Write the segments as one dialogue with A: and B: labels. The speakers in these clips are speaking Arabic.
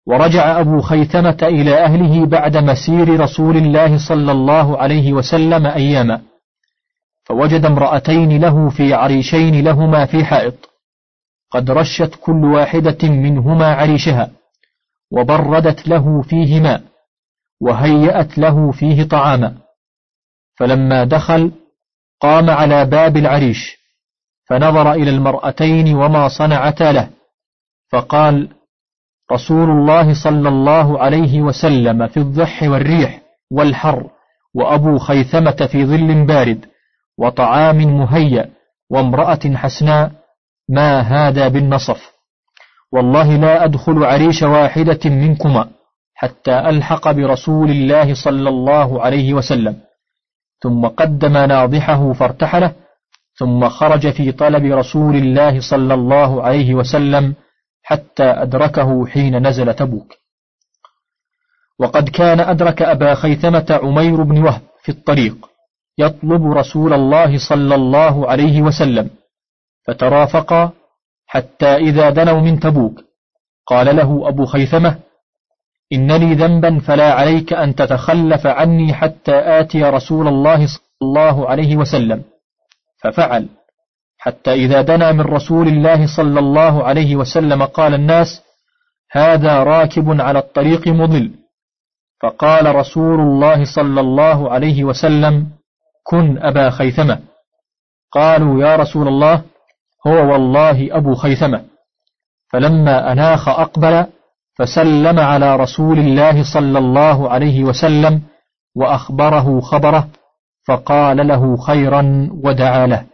A: ورجع أبو خيثمة إلى أهله بعد مسير رسول الله صلى الله عليه وسلم أياما، فوجد امرأتين له في عريشين لهما في حائط، قد رشت كل واحدة منهما عريشها، وبردت له فيه ماء، وهيأت له فيه طعاما. فلما دخل قام على باب العريش، فنظر إلى المرأتين وما صنعتا له، فقال: رسول الله صلى الله عليه وسلم في الضح والريح والحر، وأبو خيثمة في ظل بارد وطعام مهيأ وامرأة حسناء، ما هذا بالنصف؟ والله لا أدخل عريش واحدة منكما حتى ألحق برسول الله صلى الله عليه وسلم. ثم قدم ناضحه فارتحله، ثم خرج في طلب رسول الله صلى الله عليه وسلم حتى أدركه حين نزل تبوك. وقد كان أدرك أبا خيثمة عمير بن وهب في الطريق يطلب رسول الله صلى الله عليه وسلم، فترافقا حتى إذا دنوا من تبوك قال له أبو خيثمة: إن لي ذنبا فلا عليك أن تتخلف عني حتى آتي رسول الله صلى الله عليه وسلم. ففعل، حتى إذا دنا من رسول الله صلى الله عليه وسلم قال الناس: هذا راكب على الطريق مضل. فقال رسول الله صلى الله عليه وسلم: كن أبا خيثمة. قالوا: يا رسول الله، هو والله أبو خيثمة. فلما أناخ أقبل فسلم على رسول الله صلى الله عليه وسلم وأخبره خبره، فقال له خيرا ودعا له.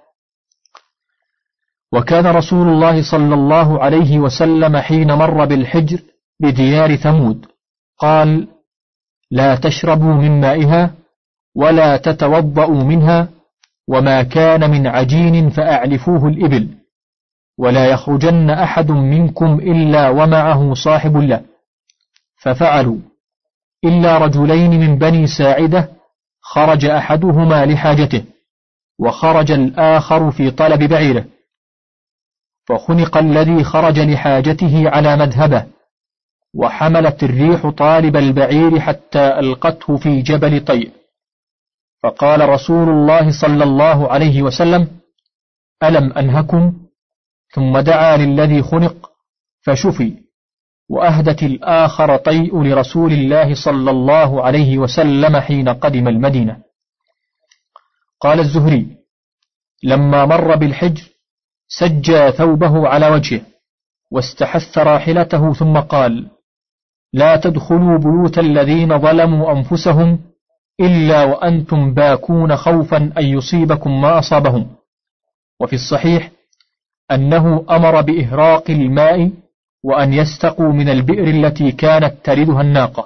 A: وكان رسول الله صلى الله عليه وسلم حين مر بالحجر بديار ثمود قال: لا تشربوا من مائها ولا تتوضأوا منها، وما كان من عجين فأعلفوه الإبل، ولا يخرجن أحد منكم إلا ومعه صاحب له. ففعلوا، إلا رجلين من بني ساعدة، خرج أحدهما لحاجته وخرج الآخر في طلب بعيره، فخنق الذي خرج لحاجته على مذهبه، وحملت الريح طالب البعير حتى ألقته في جبل طيء. فقال رسول الله صلى الله عليه وسلم: ألم أنهكم؟ ثم دعا للذي خنق فشفي، وأهدت الآخر طيء لرسول الله صلى الله عليه وسلم حين قدم المدينة. قال الزهري: لما مر بالحجر سجى ثوبه على وجهه واستحث راحلته، ثم قال: لا تدخلوا بيوت الذين ظلموا أنفسهم إلا وأنتم باكون خوفا أن يصيبكم ما أصابهم. وفي الصحيح أنه أمر بإهراق الماء وأن يستقوا من البئر التي كانت تردها الناقة.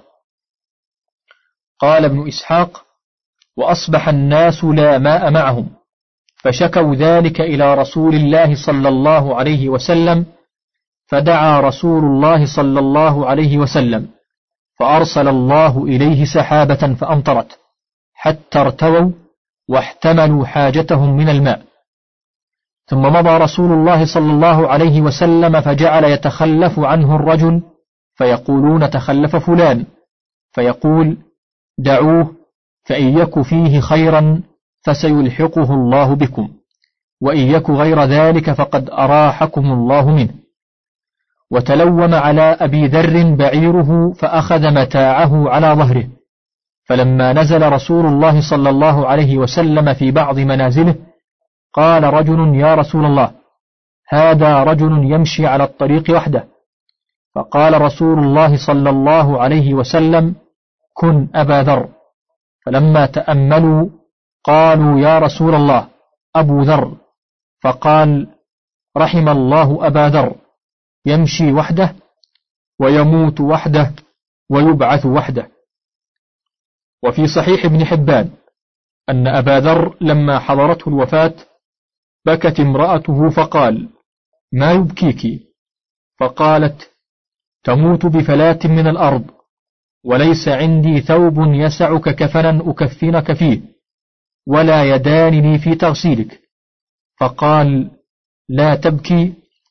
A: قال ابن إسحاق: وأصبح الناس لا ماء معهم، فشكوا ذلك إلى رسول الله صلى الله عليه وسلم، فدعا رسول الله صلى الله عليه وسلم، فأرسل الله إليه سحابة فأمطرت حتى ارتووا واحتملوا حاجتهم من الماء. ثم مضى رسول الله صلى الله عليه وسلم، فجعل يتخلف عنه الرجل، فيقولون: تخلف فلان، فيقول: دعوه، فإن يك فيه خيرا فسيلحقه الله بكم، وإن يك غير ذلك فقد أراحكم الله منه. وتلوم على أبي ذر بعيره، فأخذ متاعه على ظهره. فلما نزل رسول الله صلى الله عليه وسلم في بعض منازله قال رجل: يا رسول الله، هذا رجل يمشي على الطريق وحده. فقال رسول الله صلى الله عليه وسلم: كن أبا ذر. فلما تأملوا قالوا: يا رسول الله، أبو ذر. فقال: رحم الله أبا ذر، يمشي وحده ويموت وحده ويبعث وحده. وفي صحيح ابن حبان أن أبا ذر لما حضرته الوفاة بكت امرأته، فقال: ما يبكيك؟ فقالت: تموت بفلاة من الأرض، وليس عندي ثوب يسعك كفنا أكفنك فيه، ولا يدان لي في تغسيلك. فقال: لا تبكي،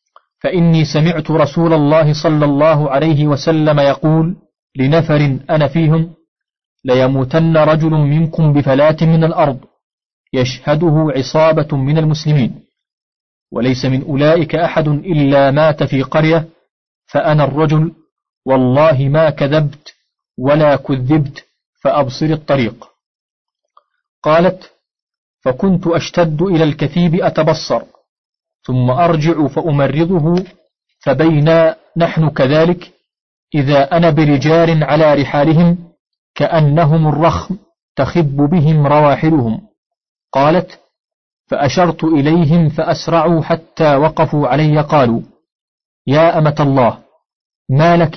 A: فإني سمعت رسول الله صلى الله عليه وسلم يقول لنفر أنا فيهم: ليموتن رجل منكم بفلاة من الأرض يشهده عصابة من المسلمين، وليس من أولئك أحد إلا مات في قرية، فأنا الرجل، والله ما كذبت ولا كذبت، فأبصر الطريق. قالت: فكنت أشتد إلى الكثيب أتبصر، ثم أرجع فأمرضه، فبينا نحن كذلك إذا أنا برجال على رحالهم كأنهم الرخم تخب بهم رواحلهم. قالت: فأشرت إليهم فأسرعوا حتى وقفوا علي، قالوا: يا أمة الله، ما لك؟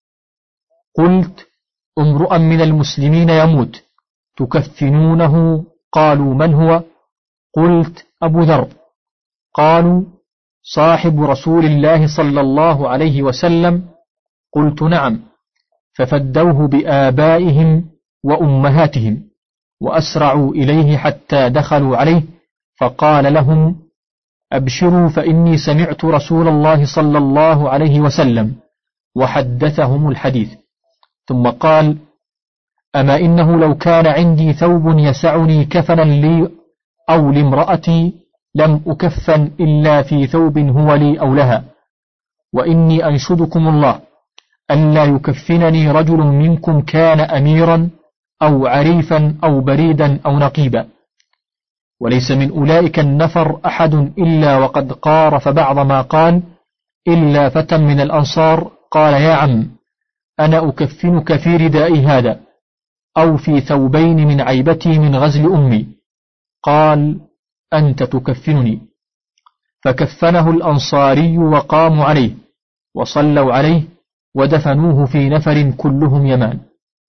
A: قلت: امرؤا من المسلمين يموت، تكفنونه. قالوا: من هو؟ قلت: أبو ذر. قالوا: صاحب رسول الله صلى الله عليه وسلم. قلت: نعم. ففدوه بآبائهم وأمهاتهم، وأسرعوا إليه حتى دخلوا عليه، فقال لهم: أبشروا، فإني سمعت رسول الله صلى الله عليه وسلم، وحدثهم الحديث. ثم قال: أما إنه لو كان عندي ثوب يسعني كفنا لي أو لامرأتي لم أكفن إلا في ثوب هو لي أو لها، وإني أنشدكم الله ألا يكفنني رجل منكم كان أميرا أو عريفا أو بريدا أو نقيبا. وليس من أولئك النفر أحد إلا وقد قارف بعض ما قال، إلا فتى من الأنصار قال: يا عم، أنا أكفنك في ردائي هذا، أو في ثوبين من عيبتي من غزل أمي. قال: أنت تكفنني. فكفنه الأنصاري وقاموا عليه وصلوا عليه ودفنوه في نفر كلهم يمان.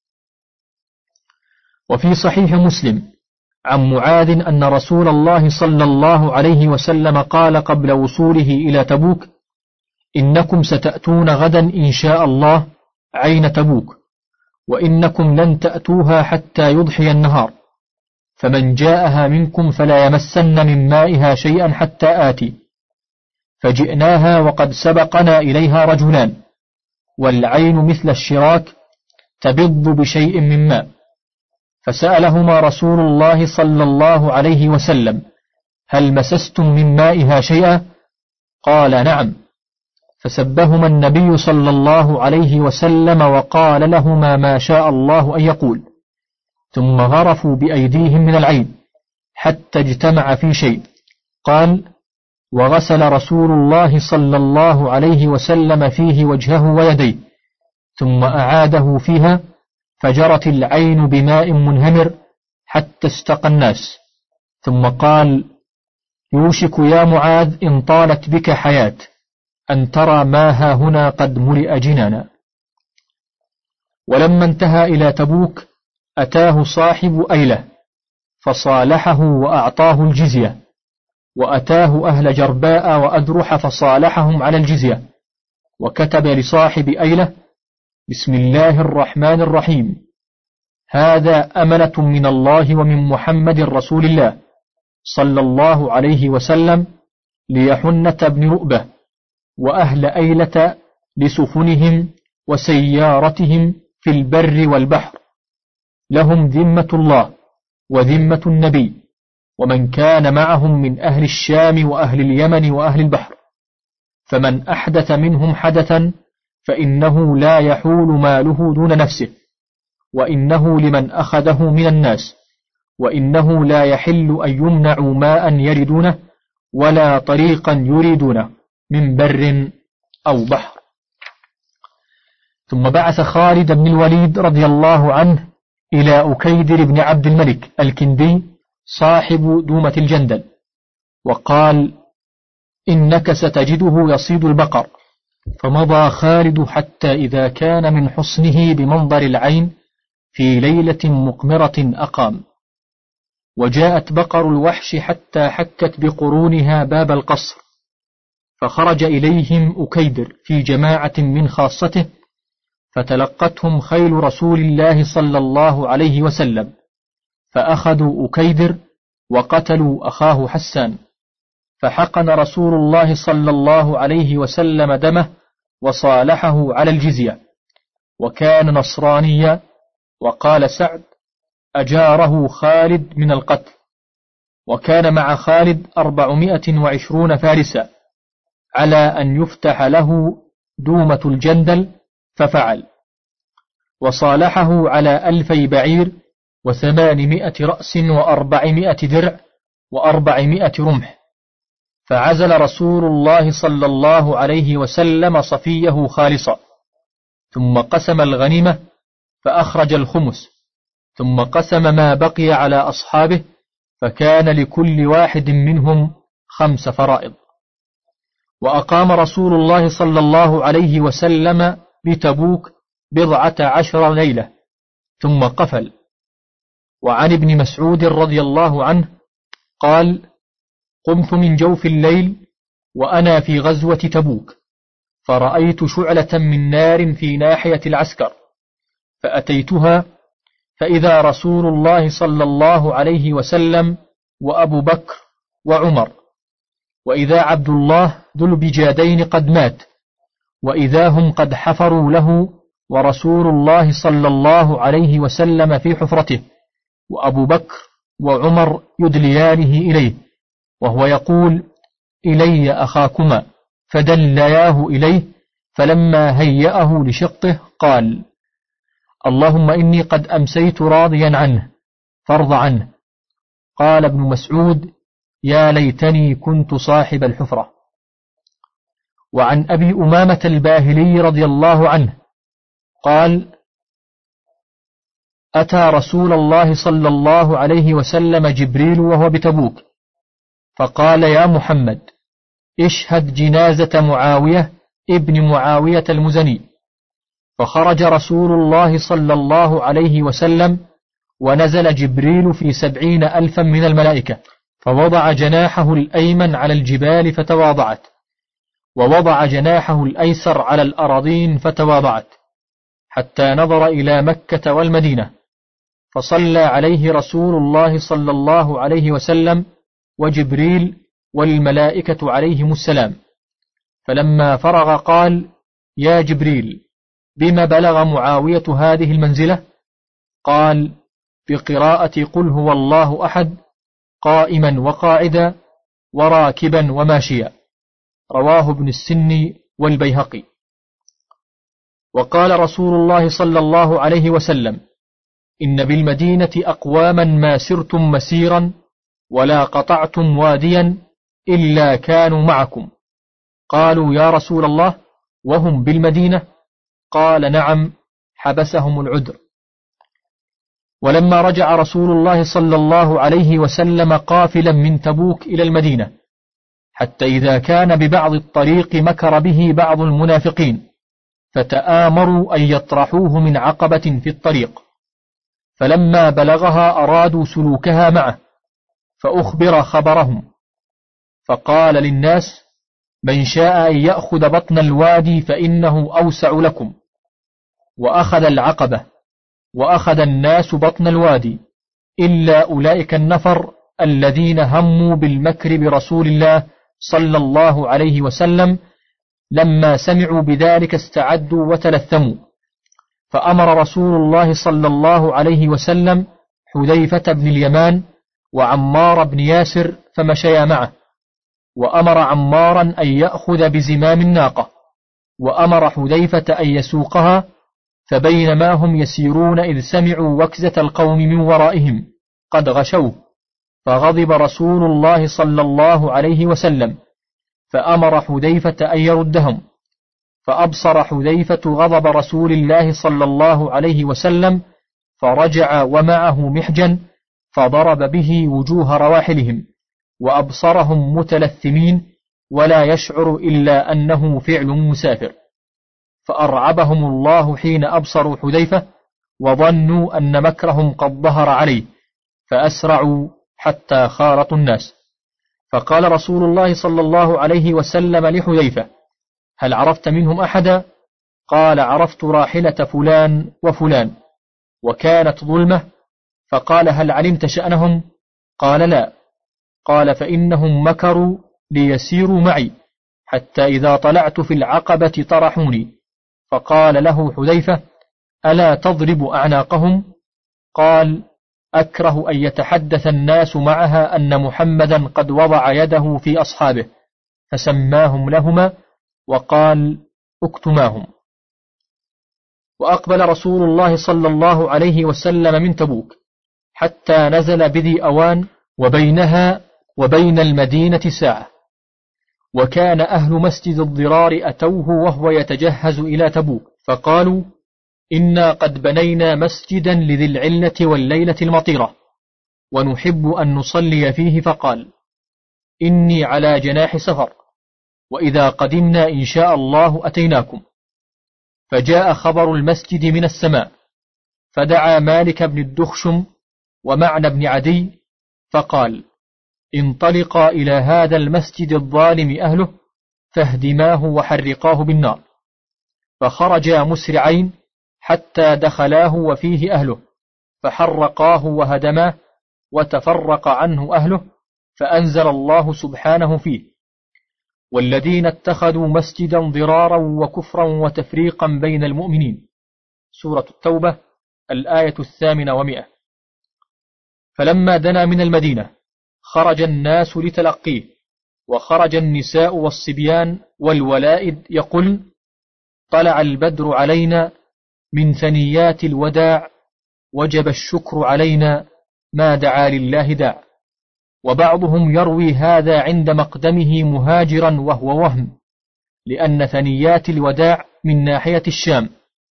A: وفي صحيح مسلم عن معاذ أن رسول الله صلى الله عليه وسلم قال قبل وصوله إلى تبوك: إنكم ستأتون غدا إن شاء الله عين تبوك، وإنكم لن تأتوها حتى يضحي النهار، فمن جاءها منكم فلا يمسن من مائها شيئا حتى آتي. فجئناها وقد سبقنا إليها رجلان، والعين مثل الشراك تبض بشيء من ماء، فسألهما رسول الله صلى الله عليه وسلم: هل مسستم من مائها شيئا؟ قال: نعم. فسبهما النبي صلى الله عليه وسلم وقال لهما ما شاء الله أن يقول، ثم غرفوا بأيديهم من العين حتى اجتمع في شيء. قال: وغسل رسول الله صلى الله عليه وسلم فيه وجهه ويديه، ثم أعاده فيها، فجرت العين بماء منهمر حتى استقى الناس، ثم قال: يوشك يا معاذ إن طالت بك حياة أن ترى ما ها هنا قد ملئ جنانا. ولما انتهى إلى تبوك أتاه صاحب أيلة فصالحه وأعطاه الجزية، وأتاه أهل جرباء وأدرح فصالحهم على الجزية، وكتب لصاحب أيلة: بسم الله الرحمن الرحيم، هذا أمنة من الله ومن محمد رسول الله صلى الله عليه وسلم ليحنة بن رؤبة وأهل أيلة لسفنهم وسيارتهم في البر والبحر، لهم ذمة الله وذمة النبي، ومن كان معهم من أهل الشام وأهل اليمن وأهل البحر، فمن أحدث منهم حدثا فإنه لا يحول ماله دون نفسه، وإنه لمن أخذه من الناس، وإنه لا يحل أن يمنعوا ماء يردونه ولا طريقا يريدونه من بر أو بحر. ثم بعث خالد بن الوليد رضي الله عنه إلى أكيدر بن عبد الملك الكندي صاحب دومة الجندل، وقال: إنك ستجده يصيد البقر. فمضى خالد حتى إذا كان من حصنه بمنظر العين في ليلة مقمرة أقام، وجاءت بقر الوحش حتى حكت بقرونها باب القصر، فخرج إليهم أكيدر في جماعة من خاصته، فتلقتهم خيل رسول الله صلى الله عليه وسلم، فأخذوا أكيدر وقتلوا أخاه حسان، فحقن رسول الله صلى الله عليه وسلم دمه وصالحه على الجزية، وكان نصرانيا. وقال سعد: أجاره خالد من القتل. وكان مع خالد 420 فارسا على أن يفتح له دومة الجندل، ففعل. وصالحه على 2000 بعير 800 رأس 400 درع 400 رمح. فعزل رسول الله صلى الله عليه وسلم صفيه خالصا، ثم قسم الغنيمة فأخرج الخمس، ثم قسم ما بقي على أصحابه، فكان لكل واحد منهم 5 فرائض. وأقام رسول الله صلى الله عليه وسلم بتبوك 17 ليلة ثم قفل. وعن ابن مسعود رضي الله عنه قال: قمت من جوف الليل وأنا في غزوة تبوك، فرأيت شعلة من نار في ناحية العسكر، فأتيتها، فإذا رسول الله صلى الله عليه وسلم وأبو بكر وعمر، وإذا عبد الله ذو البجادين قد مات، وإذا هم قد حفروا له، ورسول الله صلى الله عليه وسلم في حفرته، وأبو بكر وعمر يدليانه إليه، وهو يقول: إلي أخاكما، فدلياه إليه، فلما هيأه لشقه قال: اللهم إني قد أمسيت راضيا عنه فارض عنه. قال ابن مسعود: يا ليتني كنت صاحب الحفرة. وعن أبي أمامة الباهلي رضي الله عنه قال: أتى رسول الله صلى الله عليه وسلم جبريل وهو بتبوك، فقال: يا محمد، اشهد جنازة معاوية ابن معاوية المزني. فخرج رسول الله صلى الله عليه وسلم، ونزل جبريل في 70,000 من الملائكة، فوضع جناحه الأيمن على الجبال فتواضعت، ووضع جناحه الأيسر على الأراضين فتواضعت، حتى نظر إلى مكة والمدينة، فصلى عليه رسول الله صلى الله عليه وسلم وجبريل والملائكة عليهم السلام. فلما فرغ قال: يا جبريل، بما بلغ معاوية هذه المنزلة؟ قال: بقراءة قل هو الله أحد، قائما وقاعدا وراكبا وماشيا. رواه ابن السني والبيهقي. وقال رسول الله صلى الله عليه وسلم: إن بالمدينة أقواما ما سرتم مسيرا ولا قطعتم واديا إلا كانوا معكم. قالوا: يا رسول الله، وهم بالمدينة؟ قال: نعم، حبسهم العذر. ولما رجع رسول الله صلى الله عليه وسلم قافلا من تبوك إلى المدينة، حتى إذا كان ببعض الطريق مكر به بعض المنافقين، فتآمروا أن يطرحوه من عقبة في الطريق، فلما بلغها أرادوا سلوكها معه، فأخبر خبرهم، فقال للناس: من شاء أن يأخذ بطن الوادي فإنه أوسع لكم. وأخذ العقبة، وأخذ الناس بطن الوادي، إلا أولئك النفر الذين هموا بالمكر برسول الله صلى الله عليه وسلم. لما سمعوا بذلك استعدوا وتلثموا، فأمر رسول الله صلى الله عليه وسلم حذيفة بن اليمان وعمار بن ياسر فمشيا معه، وأمر عمارا أن يأخذ بزمام الناقة، وأمر حذيفة أن يسوقها. فبينما هم يسيرون إذ سمعوا وكزة القوم من ورائهم قد غشوه، فغضب رسول الله صلى الله عليه وسلم، فأمر حذيفة أن يردهم. فأبصر حذيفة غضب رسول الله صلى الله عليه وسلم، فرجع ومعه محجن، فضرب به وجوه رواحلهم، وأبصرهم متلثمين، ولا يشعر إلا أنه فعل مسافر. فأرعبهم الله حين أبصروا حذيفة، وظنوا أن مكرهم قد ظهر عليه، فأسرعوا حتى خالطوا الناس. فقال رسول الله صلى الله عليه وسلم لحذيفة: هل عرفت منهم أحدا؟ قال: عرفت راحلة فلان وفلان، وكانت ظلمة. فقال: هل علمت شأنهم؟ قال: لا. قال: فإنهم مكروا ليسيروا معي، حتى إذا طلعت في العقبة طرحوني. فقال له حذيفة: ألا تضرب أعناقهم؟ قال: أكره أن يتحدث الناس معها أن محمدا قد وضع يده في أصحابه، فسماهم لهما وقال: اكتماهم. وأقبل رسول الله صلى الله عليه وسلم من تبوك حتى نزل بذي أوان، وبينها وبين المدينة ساعة. وكان أهل مسجد الضرار أتوه وهو يتجهز إلى تبوك، فقالوا: إنا قد بنينا مسجدا لذي العلة والليلة المطيرة، ونحب أن نصلي فيه. فقال: إني على جناح سفر، وإذا قدمنا إن شاء الله أتيناكم. فجاء خبر المسجد من السماء، فدعا مالك بن الدخشم ومعنى بن عدي، فقال: انطلقا إلى هذا المسجد الظالم أهله، فاهدماه وحرقاه بالنار. فخرجا مسرعين حتى دخلاه وفيه أهله، فحرقاه وهدماه، وتفرق عنه أهله، فأنزل الله سبحانه فيه: والذين اتخذوا مسجدا ضرارا وكفرا وتفريقا بين المؤمنين. سورة التوبة، الآية 800. فلما دنا من المدينة خرج الناس لتلقيه، وخرج النساء والصبيان والولائد يقول: طلع البدر علينا من ثنيات الوداع، وجب الشكر علينا ما دعا لله داع. وبعضهم يروي هذا عند مقدمه مهاجرا وهو وهم، لأن ثنيات الوداع من ناحية الشام.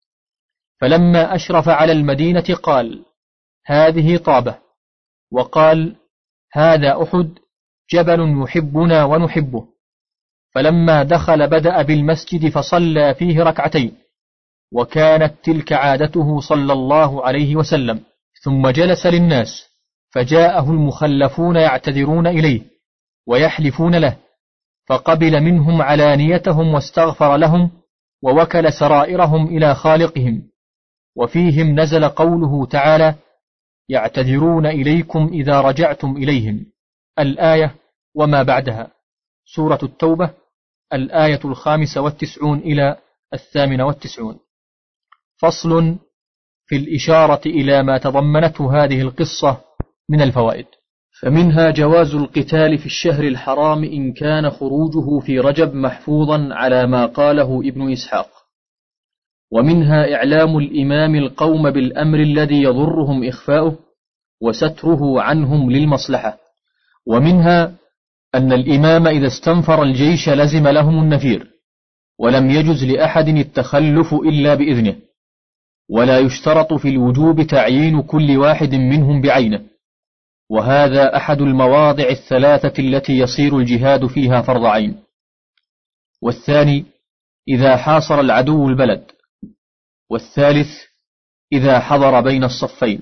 A: فلما أشرف على المدينة قال: هذه طابة، وقال: هذا أحد، جبل يحبنا ونحبه. فلما دخل بدأ بالمسجد فصلى فيه ركعتين، وكانت تلك عادته صلى الله عليه وسلم. ثم جلس للناس، فجاءه المخلفون يعتذرون إليه ويحلفون له، فقبل منهم علانيتهم واستغفر لهم، ووكل سرائرهم إلى خالقهم. وفيهم نزل قوله تعالى: يعتذرون إليكم إذا رجعتم إليهم، الآية وما بعدها. سورة التوبة، الآية 95 إلى 98. فصل في الإشارة إلى ما تضمنته هذه القصة من الفوائد. فمنها جواز القتال في الشهر الحرام إن كان خروجه في رجب محفوظا على ما قاله ابن إسحاق. ومنها إعلام الإمام القوم بالأمر الذي يضرهم إخفاؤه وستره عنهم للمصلحة. ومنها أن الإمام إذا استنفر الجيش لزم لهم النفير، ولم يجز لأحد التخلف إلا بإذنه، ولا يشترط في الوجوب تعيين كل واحد منهم بعينه، وهذا أحد المواضع الثلاثة التي يصير الجهاد فيها فرض عين. والثاني إذا حاصر العدو البلد، والثالث إذا حضر بين الصفين.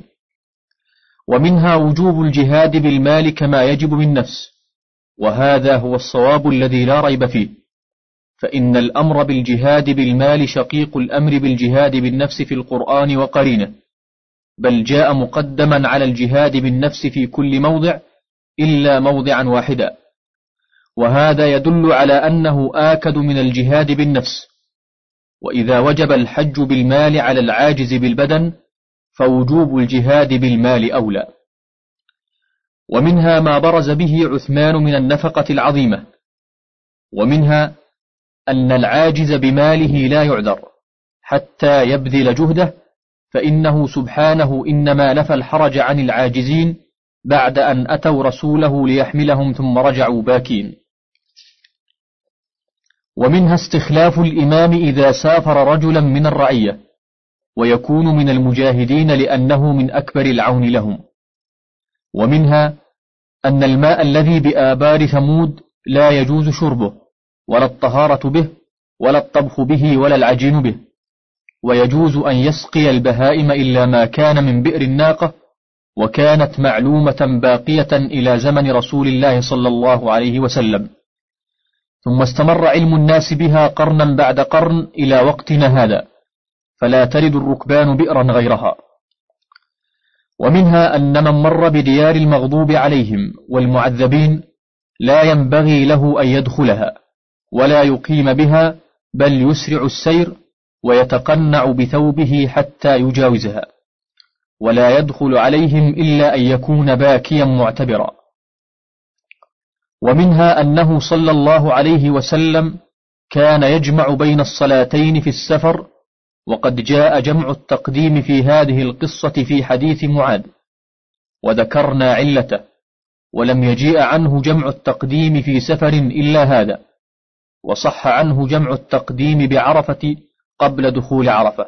A: ومنها وجوب الجهاد بالمال كما يجب بالنفس، وهذا هو الصواب الذي لا ريب فيه، فإن الأمر بالجهاد بالمال شقيق الأمر بالجهاد بالنفس في القرآن وقرينه، بل جاء مقدما على الجهاد بالنفس في كل موضع إلا موضعا واحدا، وهذا يدل على أنه آكد من الجهاد بالنفس. وإذا وجب الحج بالمال على العاجز بالبدن، فوجوب الجهاد بالمال أولى. ومنها ما برز به عثمان من النفقة العظيمة. ومنها أن العاجز بماله لا يعذر حتى يبذل جهده، فإنه سبحانه إنما نفى الحرج عن العاجزين بعد أن أتوا رسوله ليحملهم ثم رجعوا باكين. ومنها استخلاف الإمام إذا سافر رجلا من الرعية، ويكون من المجاهدين لأنه من أكبر العون لهم. ومنها أن الماء الذي بآبار ثمود لا يجوز شربه، ولا الطهارة به، ولا الطبخ به، ولا العجين به، ويجوز أن يسقي البهائم إلا ما كان من بئر الناقة، وكانت معلومة باقية إلى زمن رسول الله صلى الله عليه وسلم، ثم استمر علم الناس بها قرنا بعد قرن إلى وقتنا هذا، فلا ترد الركبان بئرا غيرها. ومنها أن من مر بديار المغضوب عليهم والمعذبين لا ينبغي له أن يدخلها ولا يقيم بها، بل يسرع السير ويتقنع بثوبه حتى يجاوزها، ولا يدخل عليهم إلا أن يكون باكيا معتبرا. ومنها أنه صلى الله عليه وسلم كان يجمع بين الصلاتين في السفر، وقد جاء جمع التقديم في هذه القصة في حديث معاذ، وذكرنا علته، ولم يجيء عنه جمع التقديم في سفر إلا هذا، وصح عنه جمع التقديم بعرفة قبل دخول عرفة.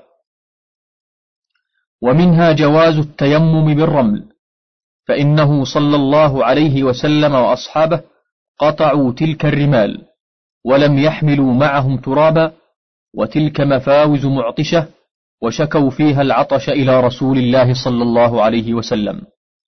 A: ومنها جواز التيمم بالرمل، فإنه صلى الله عليه وسلم وأصحابه قطعوا تلك الرمال ولم يحملوا معهم ترابا، وتلك مفاوز معطشة، وشكوا فيها العطش إلى رسول الله صلى الله عليه وسلم.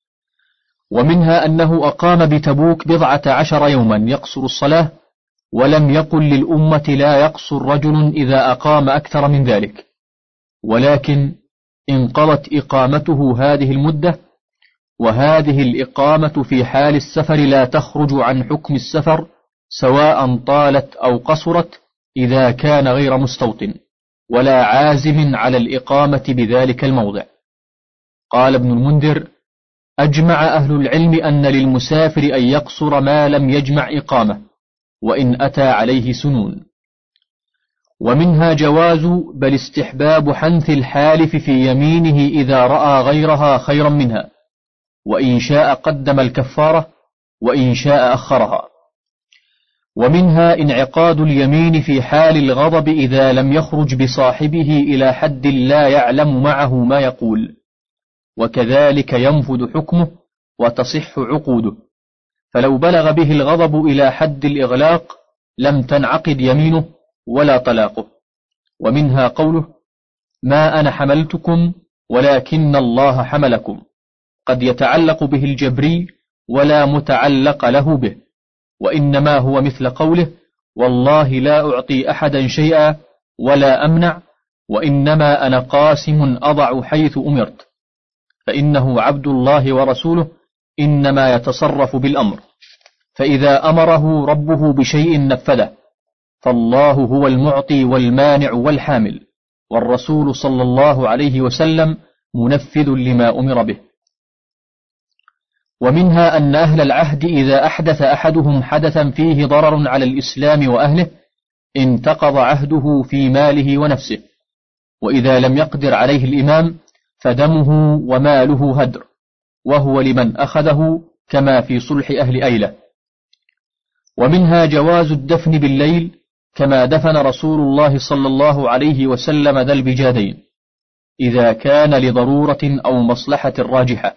A: ومنها أنه أقام بتبوك 12 يوما يقصر الصلاة، ولم يقل للأمة لا يقصر رجل إذا أقام أكثر من ذلك، ولكن انقضت إقامته هذه المدة، وهذه الإقامة في حال السفر لا تخرج عن حكم السفر سواء طالت أو قصرت، إذا كان غير مستوطن ولا عازم على الإقامة بذلك الموضع. قال ابن المنذر: أجمع أهل العلم أن للمسافر أن يقصر ما لم يجمع إقامة، وإن أتى عليه سنون. ومنها جواز بل استحباب حنث الحالف في يمينه إذا رأى غيرها خيرا منها، وإن شاء قدم الكفارة وإن شاء أخرها. ومنها انعقاد اليمين في حال الغضب إذا لم يخرج بصاحبه إلى حد لا يعلم معه ما يقول، وكذلك ينفذ حكمه وتصح عقوده، فلو بلغ به الغضب إلى حد الإغلاق لم تنعقد يمينه ولا طلاقه. ومنها قوله: ما أنا حملتكم ولكن الله حملكم، قد يتعلق به الجبري ولا متعلق له به، وإنما هو مثل قوله: والله لا أعطي أحدا شيئا ولا أمنع، وإنما أنا قاسم أضع حيث أمرت، فإنه عبد الله ورسوله إنما يتصرف بالأمر، فإذا أمره ربه بشيء نفذه، فالله هو المعطي والمانع والحامل، والرسول صلى الله عليه وسلم منفذ لما أمر به. ومنها أن أهل العهد إذا أحدث أحدهم حدثا فيه ضرر على الإسلام وأهله انتقض عهده في ماله ونفسه، وإذا لم يقدر عليه الإمام فدمه وماله هدر، وهو لمن أخذه، كما في صلح أهل أيلة. ومنها جواز الدفن بالليل، كما دفن رسول الله صلى الله عليه وسلم ذا البجادين، إذا كان لضرورة أو مصلحة راجحة.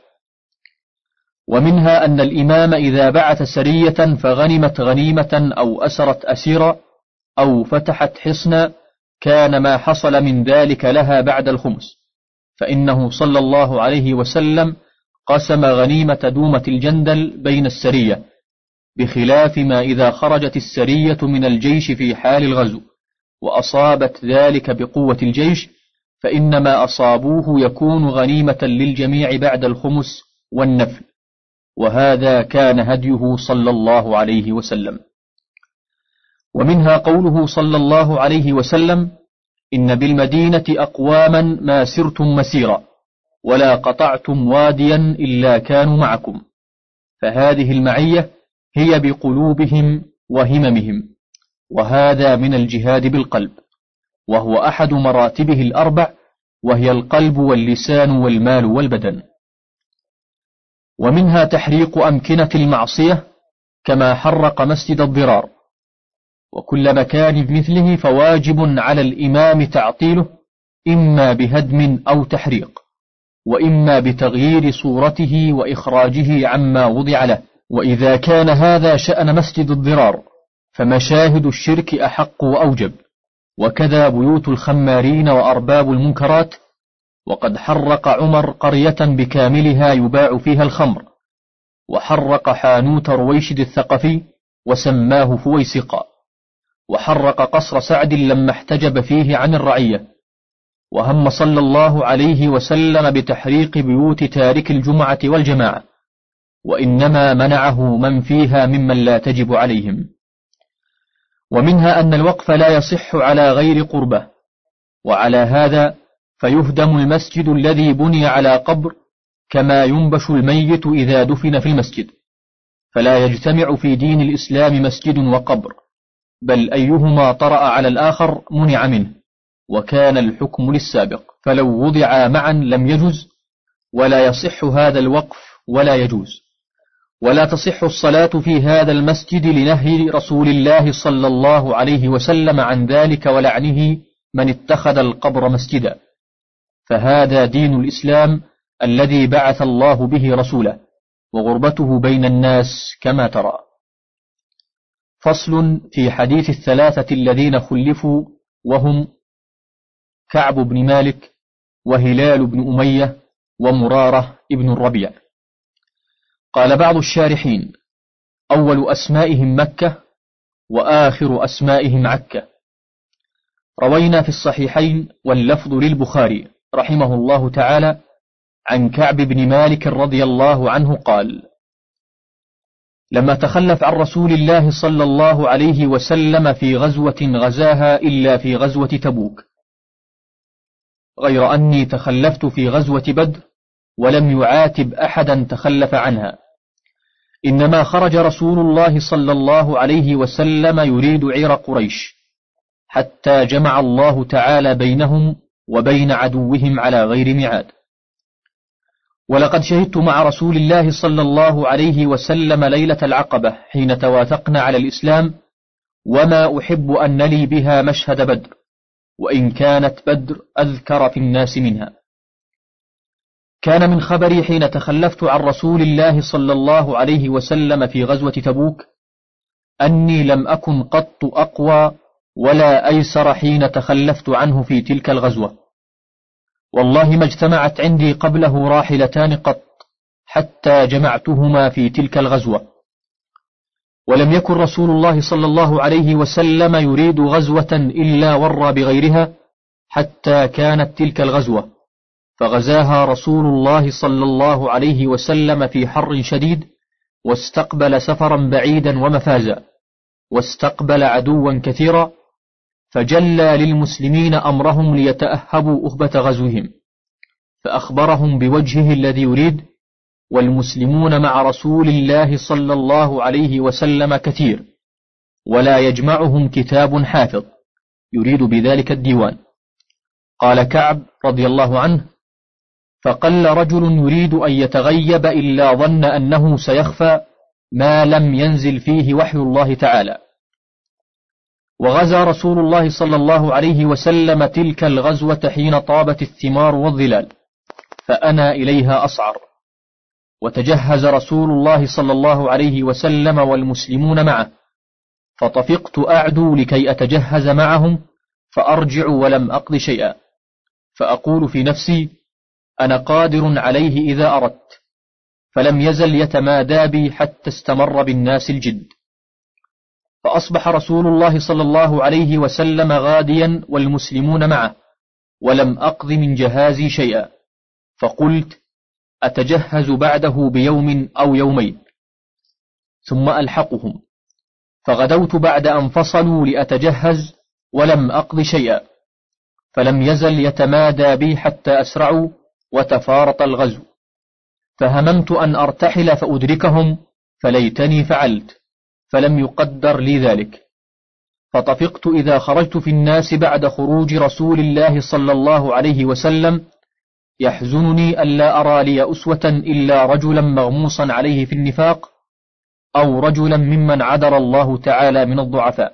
A: ومنها أن الإمام إذا بعث سرية فغنمت غنيمة أو أسرت أسيرا أو فتحت حصنا، كان ما حصل من ذلك لها بعد الخمس، فإنه صلى الله عليه وسلم قسم غنيمة دومة الجندل بين السرية، بخلاف ما إذا خرجت السرية من الجيش في حال الغزو وأصابت ذلك بقوة الجيش، فإنما أصابوه يكون غنيمة للجميع بعد الخمس والنفل، وهذا كان هديه صلى الله عليه وسلم. ومنها قوله صلى الله عليه وسلم: إن بالمدينة أقواما ما سرتم مسيرا ولا قطعتم واديا إلا كانوا معكم، فهذه المعية هي بقلوبهم وهممهم، وهذا من الجهاد بالقلب، وهو أحد مراتبه الأربع، وهي القلب واللسان والمال والبدن. ومنها تحريق أمكنة المعصية، كما حرق مسجد الضرار، وكل مكان بمثله فواجب على الإمام تعطيله، إما بهدم أو تحريق، وإما بتغيير صورته وإخراجه عما وضع له. وإذا كان هذا شأن مسجد الضرار فمشاهد الشرك أحق وأوجب، وكذا بيوت الخمارين وأرباب المنكرات. وقد حرق عمر قرية بكاملها يباع فيها الخمر، وحرق حانوت رويشد الثقفي وسماه فويسقا، وحرق قصر سعد لما احتجب فيه عن الرعية، وهم صلى الله عليه وسلم بتحريق بيوت تارك الجمعة والجماعة، وإنما منعه من فيها ممن لا تجب عليهم. ومنها أن الوقف لا يصح على غير قربة، وعلى هذا فيهدم المسجد الذي بني على قبر، كما ينبش الميت إذا دفن في المسجد، فلا يجتمع في دين الإسلام مسجد وقبر، بل أيهما طرأ على الآخر منع منه، وكان الحكم للسابق، فلو وضعا معا لم يجز، ولا يصح هذا الوقف ولا يجوز. ولا تصح الصلاة في هذا المسجد لنهي رسول الله صلى الله عليه وسلم عن ذلك ولعنه من اتخذ القبر مسجدا، فهذا دين الإسلام الذي بعث الله به رسوله، وغربته بين الناس كما ترى. فصل في حديث الثلاثة الذين خلفوا، وهم كعب بن مالك، وهلال بن أمية، ومرارة ابن الربيع. قال بعض الشارحين: أول أسمائهم مكة، وآخر أسمائهم عكة. روينا في الصحيحين واللفظ للبخاري رحمه الله تعالى عن كعب بن مالك رضي الله عنه قال: لما تخلف عن رسول الله صلى الله عليه وسلم في غزوة غزاها إلا في غزوة تبوك، غير أني تخلفت في غزوة بدر ولم يعاتب أحدا تخلف عنها، إنما خرج رسول الله صلى الله عليه وسلم يريد عير قريش، حتى جمع الله تعالى بينهم وبين عدوهم على غير ميعاد. ولقد شهدت مع رسول الله صلى الله عليه وسلم ليلة العقبة حين توافقنا على الإسلام، وما أحب أن لي بها مشهد بدر، وإن كانت بدر أذكر في الناس منها. كان من خبري حين تخلفت عن رسول الله صلى الله عليه وسلم في غزوة تبوك أني لم أكن قط أقوى ولا أيسر حين تخلفت عنه في تلك الغزوة، والله ما اجتمعت عندي قبله راحلتان قط حتى جمعتهما في تلك الغزوة. ولم يكن رسول الله صلى الله عليه وسلم يريد غزوة إلا ورى بغيرها حتى كانت تلك الغزوة، فغزاها رسول الله صلى الله عليه وسلم في حر شديد، واستقبل سفرا بعيدا ومفازا، واستقبل عدوا كثيرا، فجلى للمسلمين أمرهم ليتأهبوا أهبة غزوهم، فأخبرهم بوجهه الذي يريد، والمسلمون مع رسول الله صلى الله عليه وسلم كثير، ولا يجمعهم كتاب حافظ يريد بذلك الديوان. قال كعب رضي الله عنه: فقل رجل يريد أن يتغيب إلا ظن أنه سيخفى ما لم ينزل فيه وحي الله تعالى. وغزا رسول الله صلى الله عليه وسلم تلك الغزوة حين طابت الثمار والظلال، فأنا إليها أصعر. وتجهز رسول الله صلى الله عليه وسلم والمسلمون معه، فطفقت أعدو لكي أتجهز معهم، فأرجع ولم أقض شيئا، فأقول في نفسي: أنا قادر عليه إذا أردت، فلم يزل يتمادى بي حتى استمر بالناس الجد. فأصبح رسول الله صلى الله عليه وسلم غاديا والمسلمون معه، ولم أقض من جهازي شيئا، فقلت: أتجهز بعده بيوم أو يومين ثم ألحقهم. فغدوت بعد أن فصلوا لأتجهز ولم أقض شيئا، فلم يزل يتمادى بي حتى أسرعوا وتفارط الغزو، فهممت أن أرتحل فأدركهم، فليتني فعلت، فلم يقدر لي ذلك. فطفقت إذا خرجت في الناس بعد خروج رسول الله صلى الله عليه وسلم، يحزنني ألا أرى لي أسوة إلا رجلا مغموصا عليه في النفاق، أو رجلا ممن عذر الله تعالى من الضعفاء.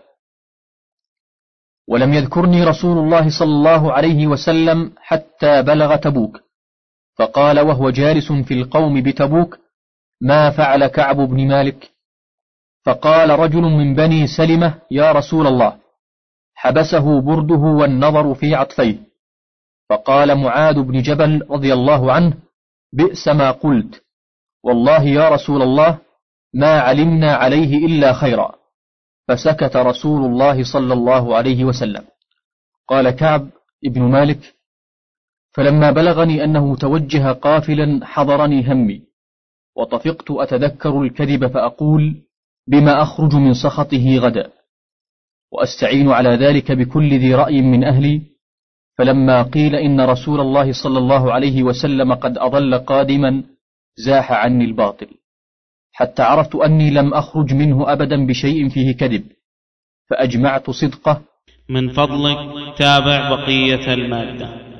A: ولم يذكرني رسول الله صلى الله عليه وسلم حتى بلغ تبوك، فقال وهو جالس في القوم بتبوك: ما فعل كعب بن مالك؟ فقال رجل من بني سلمة: يا رسول الله، حبسه برده والنظر في عطفيه. فقال معاذ بن جبل رضي الله عنه: بئس ما قلت، والله يا رسول الله ما علمنا عليه إلا خيرا. فسكت رسول الله صلى الله عليه وسلم. قال كعب بن مالك: فلما بلغني أنه توجه قافلا حضرني همي، وطفقت أتذكر الكذب فأقول بما أخرج من سخطه غدا، وأستعين على ذلك بكل ذي رأي من أهلي. فلما قيل إن رسول الله صلى الله عليه وسلم قد أضل قادما زاح عني الباطل، حتى عرفت أني لم أخرج منه أبدا بشيء فيه كذب، فأجمعت صدقه.
B: من فضلك تابع بقية المادة.